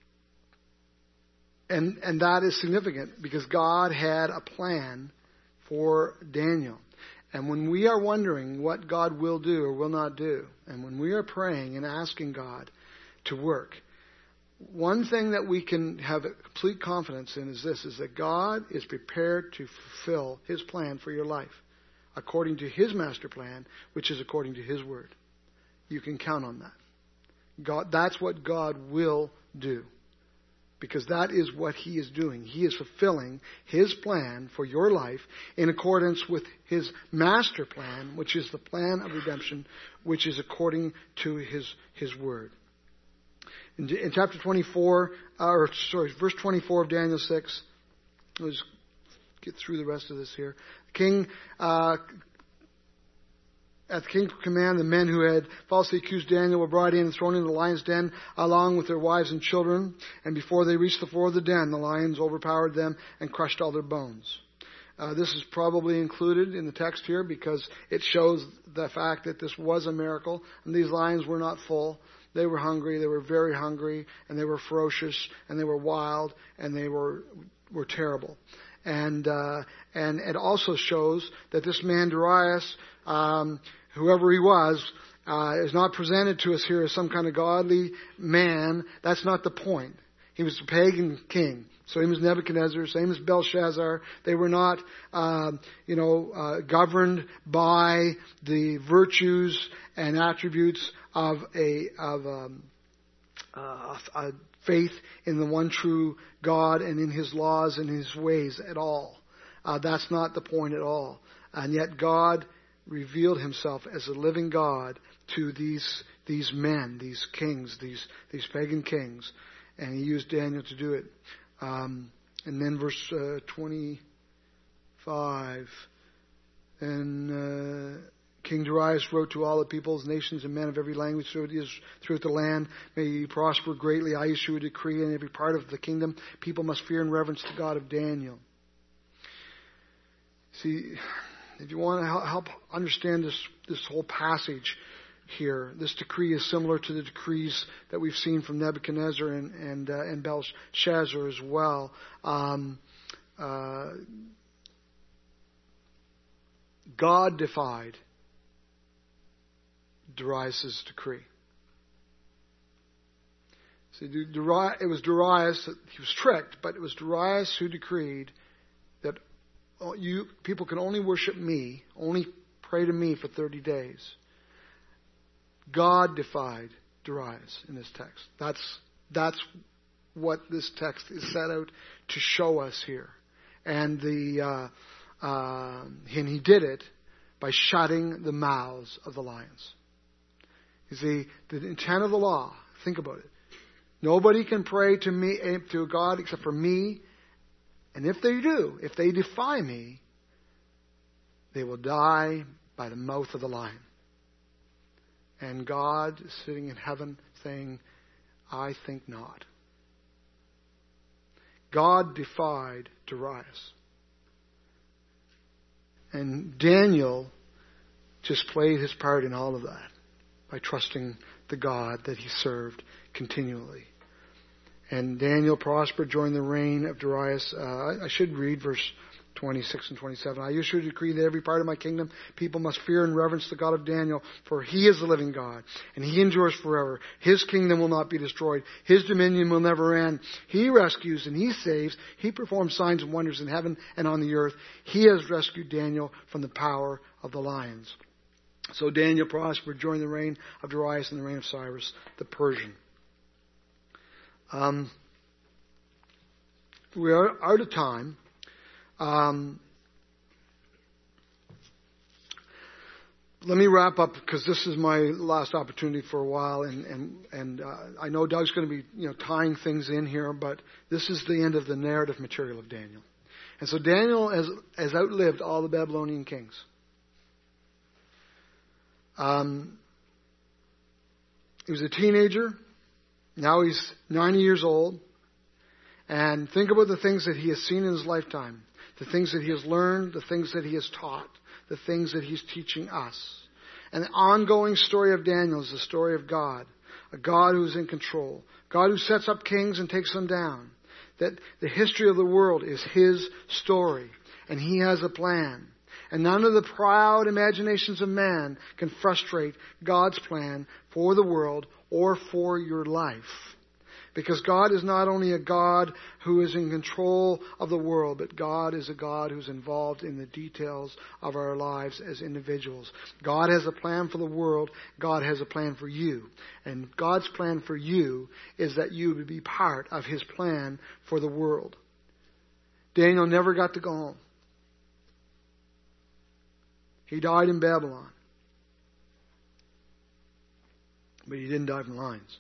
and, and that is significant because God had a plan for Daniel. And when we are wondering what God will do or will not do, and when we are praying and asking God to work, one thing that we can have complete confidence in is this, is that God is prepared to fulfill His plan for your life according to His master plan, which is according to His word. You can count on that. God, that's what God will do, because that is what He is doing. He is fulfilling His plan for your life in accordance with His master plan, which is the plan of redemption, which is according to His, His word. In, in chapter twenty-four, uh, or sorry, verse twenty-four of Daniel six, let's get through the rest of this here. The king, uh, at the king's command, the men who had falsely accused Daniel were brought in and thrown into the lion's den along with their wives and children. And before they reached the floor of the den, the lions overpowered them and crushed all their bones. Uh, this is probably included in the text here because it shows the fact that this was a miracle, and these lions were not full. They were hungry, they were very hungry, and they were ferocious, and they were wild, and they were were terrible. And uh, and it also shows that this man Darius, um, whoever he was, uh, is not presented to us here as some kind of godly man. That's not the point. He was a pagan king. Same as Nebuchadnezzar, same as Belshazzar. They were not, uh, you know, uh, governed by the virtues and attributes of a of um, uh, a faith in the one true God and in His laws and His ways at all. Uh, that's not the point at all. And yet God revealed Himself as a living God to these these men, these kings, these these pagan kings, and He used Daniel to do it. Um, and then verse uh, twenty-five, and uh, King Darius wrote to all the peoples, nations, and men of every language throughout the land, may you prosper greatly. I issue a decree in every part of the kingdom. People must fear and reverence the God of Daniel. See, if you want to help understand this, this whole passage here, this decree is similar to the decrees that we've seen from Nebuchadnezzar and and, uh, and Belshazzar as well. Um, uh, God defied Darius' decree. See, Darius, it was Darius, he was tricked, but it was Darius who decreed that you people can only worship me, only pray to me for thirty days. God defied Darius in this text. That's that's what this text is set out to show us here, and the uh, uh, and he did it by shutting the mouths of the lions. You see, the intent of the law. Think about it. Nobody can pray to me to God except for me, and if they do, if they defy me, they will die by the mouth of the lion. And God is sitting in heaven saying, I think not. God defied Darius. And Daniel just played his part in all of that by trusting the God that he served continually. And Daniel prospered during the reign of Darius. Uh, I should read verse twenty-six and twenty-seven. I issue a decree that every part of my kingdom people must fear and reverence the God of Daniel, for he is the living God, and he endures forever. His kingdom will not be destroyed. His dominion will never end. He rescues and he saves. He performs signs and wonders in heaven and on the earth. He has rescued Daniel from the power of the lions. So Daniel prospered during the reign of Darius and the reign of Cyrus the Persian. Um, we are out of time. Um, let me wrap up because this is my last opportunity for a while, and and and uh, I know Doug's going to be you know tying things in here, but this is the end of the narrative material of Daniel, and so Daniel has has outlived all the Babylonian kings. Um, he was a teenager. Now he's ninety years old, and think about the things that he has seen in his lifetime. The things that he has learned, the things that he has taught, the things that he's teaching us. And the ongoing story of Daniel is the story of God. A God who's in control. God who sets up kings and takes them down. That the history of the world is his story. And he has a plan. And none of the proud imaginations of man can frustrate God's plan for the world or for your life. Because God is not only a God who is in control of the world, but God is a God who's involved in the details of our lives as individuals. God has a plan for the world. God has a plan for you. And God's plan for you is that you would be part of his plan for the world. Daniel never got to go home. He died in Babylon. But he didn't die from lions.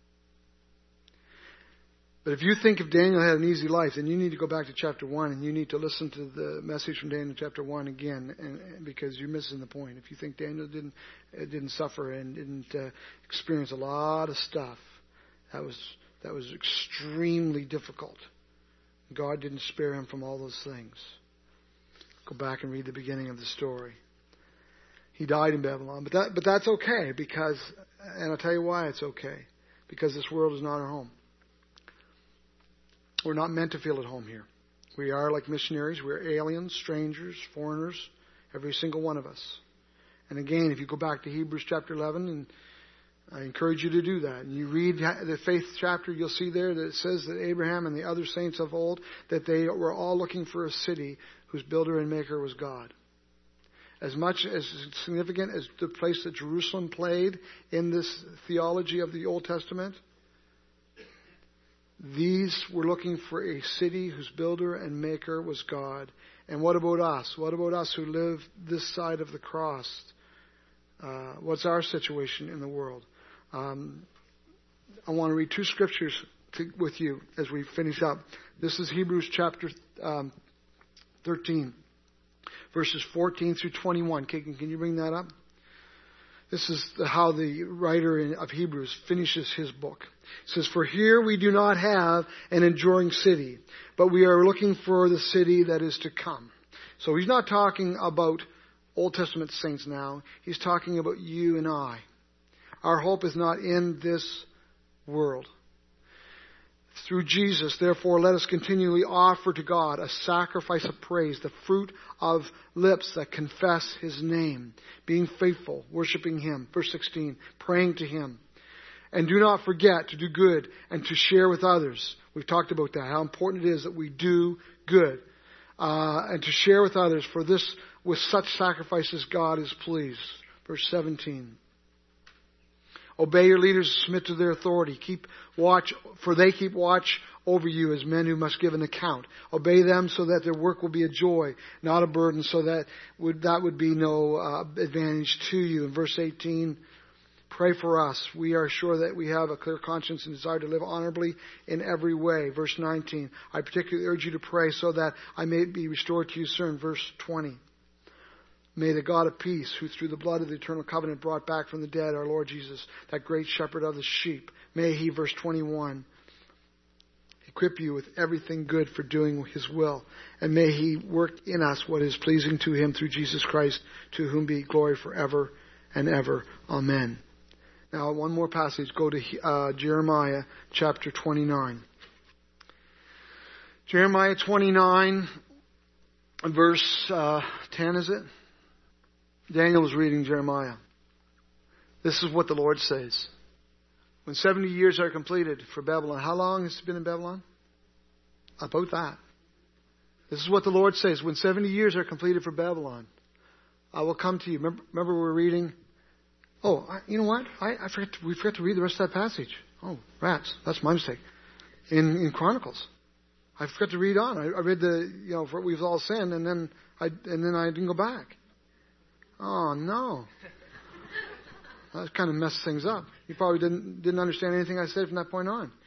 But if you think if Daniel had an easy life, then you need to go back to chapter one and you need to listen to the message from Daniel chapter one again, and, and because you're missing the point. If you think Daniel didn't didn't suffer and didn't uh, experience a lot of stuff, that was that was extremely difficult. God didn't spare him from all those things. Go back and read the beginning of the story. He died in Babylon, but that but that's okay because, and I'll tell you why it's okay, because this world is not our home. We're not meant to feel at home here. We are like missionaries. We're aliens, strangers, foreigners, every single one of us. And again, if you go back to Hebrews chapter eleven, and I encourage you to do that, and you read the faith chapter, you'll see there that it says that Abraham and the other saints of old, that they were all looking for a city whose builder and maker was God. As much as significant as the place that Jerusalem played in this theology of the Old Testament, these were looking for a city whose builder and maker was God. And what about us? What about us who live this side of the cross? Uh, what's our situation in the world? Um, I want to read two scriptures to, with you as we finish up. This is Hebrews chapter um, thirteen, verses fourteen through twenty-one. Kagan, can you bring that up? This is how the writer of Hebrews finishes his book. It says, "For here we do not have an enduring city, but we are looking for the city that is to come." So he's not talking about Old Testament saints now. He's talking about you and I. Our hope is not in this world. Through Jesus, therefore, let us continually offer to God a sacrifice of praise, the fruit of lips that confess his name, being faithful, worshiping him. Verse sixteen, praying to him. And do not forget to do good and to share with others. We've talked about that, how important it is that we do good. Uh, and to share with others, for this, with such sacrifices, God is pleased. Verse seventeen. Obey your leaders, submit to their authority. Keep watch, for they keep watch over you as men who must give an account. Obey them so that their work will be a joy, not a burden, so that would, that would be no uh, advantage to you. In verse eighteen, pray for us. We are sure that we have a clear conscience and desire to live honorably in every way. Verse nineteen, I particularly urge you to pray so that I may be restored to you soon. Verse twenty. May the God of peace, who through the blood of the eternal covenant brought back from the dead our Lord Jesus, that great shepherd of the sheep, may he, verse twenty-one, equip you with everything good for doing his will. And may he work in us what is pleasing to him through Jesus Christ, to whom be glory forever and ever. Amen. Now, one more passage. Go to uh, Jeremiah chapter twenty-nine. Jeremiah twenty-nine. verse uh, ten, is it? Daniel was reading Jeremiah. This is what the Lord says. When seventy years are completed for Babylon. How long has it been in Babylon? About that. This is what the Lord says. When seventy years are completed for Babylon, I will come to you. Remember, remember we were reading. Oh, I, you know what? I, I forgot to, we forgot to read the rest of that passage. Oh, rats. That's my mistake. In, in Chronicles. I forgot to read on. I, I read the, you know, for we've all sinned, and then I, and then I didn't go back. Oh, no. That kind of messed things up. You probably didn't didn't understand anything I said from that point on.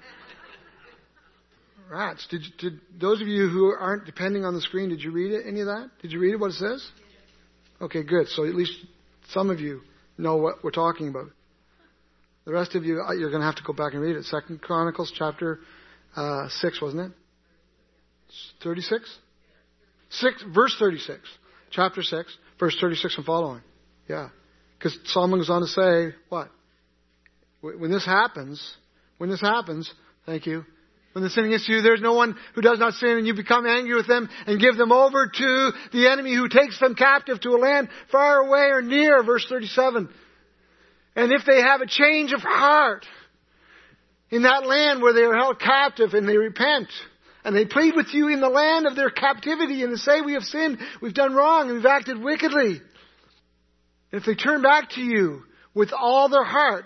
Rats. Did, did those of you who aren't depending on the screen, did you read it? Any of that? Did you read it? What it says? Okay, good. So at least some of you know what we're talking about. The rest of you, you're going to have to go back and read it. Second Chronicles chapter uh, six, wasn't it? Thirty-six. Six, verse thirty-six. Chapter six, verse thirty-six and following. Yeah. Because Solomon goes on to say, what? When this happens, when this happens, thank you, when they sin against you, there's no one who does not sin, and you become angry with them and give them over to the enemy who takes them captive to a land far away or near, verse thirty-seven. And if they have a change of heart in that land where they are held captive and they repent, and they plead with you in the land of their captivity, and they say, we have sinned, we've done wrong, and we've acted wickedly. If they turn back to you with all their heart,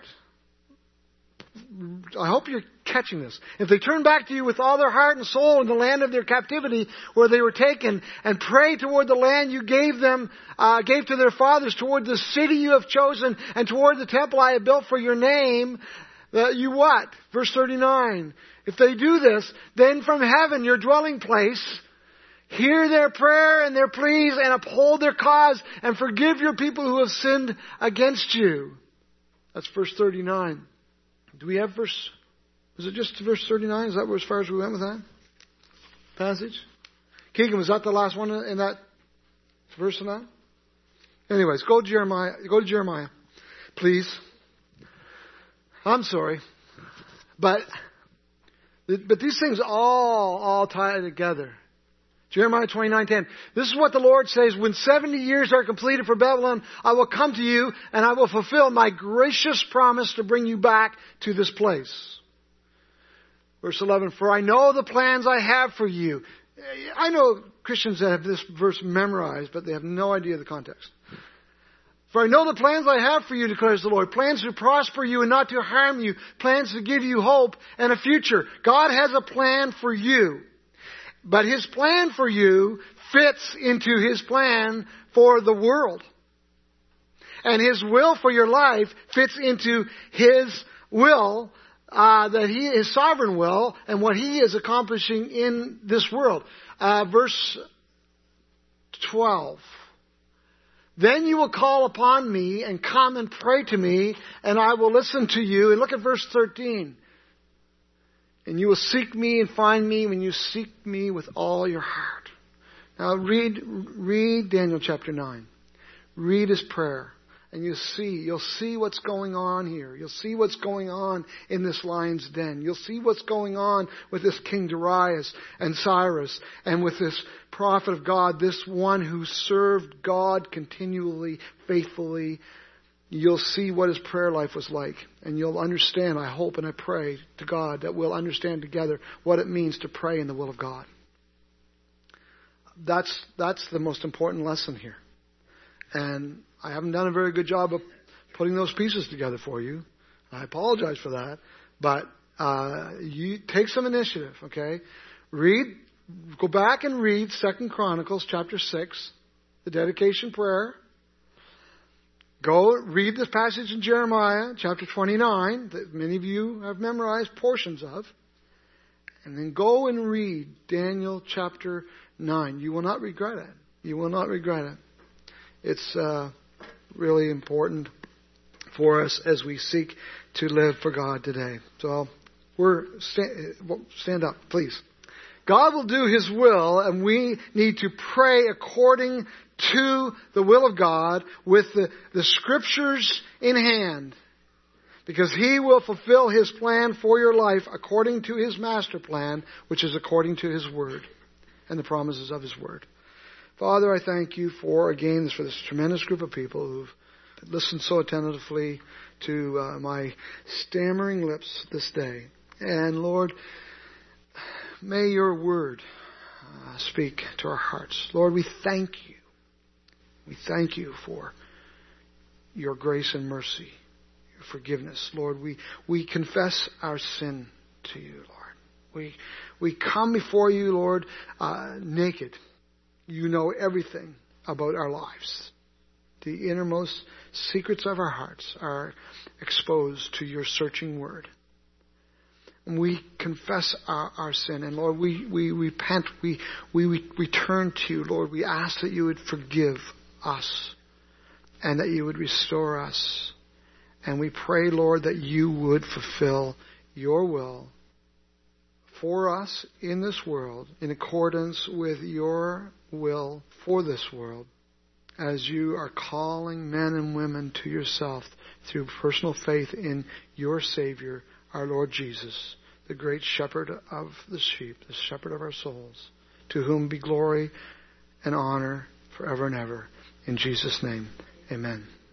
I hope you're catching this. If they turn back to you with all their heart and soul in the land of their captivity where they were taken, and pray toward the land you gave them, uh, gave to their fathers, toward the city you have chosen, and toward the temple I have built for your name, uh, you what? Verse thirty-nine. If they do this, then from heaven, your dwelling place, hear their prayer and their pleas and uphold their cause and forgive your people who have sinned against you. That's verse thirty-nine. Do we have verse, was it just verse thirty-nine? Is that as far as we went with that passage? Keegan, was that the last one in that verse in that? Anyways, go to Jeremiah, go to Jeremiah, please. I'm sorry. But, but these things all, all tie together. Jeremiah twenty-nine ten. This is what the Lord says. When seventy years are completed for Babylon, I will come to you and I will fulfill my gracious promise to bring you back to this place. Verse eleven. For I know the plans I have for you. I know Christians that have this verse memorized, but they have no idea of the context. For I know the plans I have for you, declares the Lord. Plans to prosper you and not to harm you. Plans to give you hope and a future. God has a plan for you. But His plan for you fits into His plan for the world. And His will for your life fits into His will, uh, that He, His sovereign will, and what He is accomplishing in this world. Uh, verse twelve. Then you will call upon me and come and pray to me, and I will listen to you. And look at verse thirteen. And you will seek me and find me when you seek me with all your heart. Now read, read Daniel chapter nine. Read his prayer. And you'll see, you'll see what's going on here. You'll see what's going on in this lion's den. You'll see what's going on with this King Darius and Cyrus, and with this prophet of God, this one who served God continually, faithfully. You'll see what his prayer life was like. And you'll understand, I hope and I pray to God that we'll understand together what it means to pray in the will of God. That's, that's the most important lesson here. And I haven't done a very good job of putting those pieces together for you. I apologize for that. But uh, you take some initiative, okay? Read, go back and read Second Chronicles chapter six, the dedication prayer. Go read this passage in Jeremiah chapter twenty-nine that many of you have memorized portions of. And then go and read Daniel chapter nine. You will not regret it. You will not regret it. It's uh, really important for us as we seek to live for God today. So we're stand, stand up, please. God will do His will, and we need to pray according to the will of God with the, the Scriptures in hand. Because He will fulfill His plan for your life according to His master plan, which is according to His Word and the promises of His Word. Father, I thank you for, again, for this tremendous group of people who've listened so attentively to uh, my stammering lips this day. And Lord, may your word uh, speak to our hearts. Lord, we thank you. We thank you for your grace and mercy, your forgiveness. Lord, we, we confess our sin to you, Lord. We, we come before you, Lord, uh, naked. You know everything about our lives. The innermost secrets of our hearts are exposed to your searching word. And we confess our, our sin. And Lord, we, we repent. We, we, we return to you, Lord. We ask that you would forgive us and that you would restore us. And we pray, Lord, that you would fulfill your will for us in this world in accordance with your will for this world, as you are calling men and women to yourself through personal faith in your Savior, our Lord Jesus, the great shepherd of the sheep, the shepherd of our souls, to whom be glory and honor forever and ever. In Jesus' name, amen.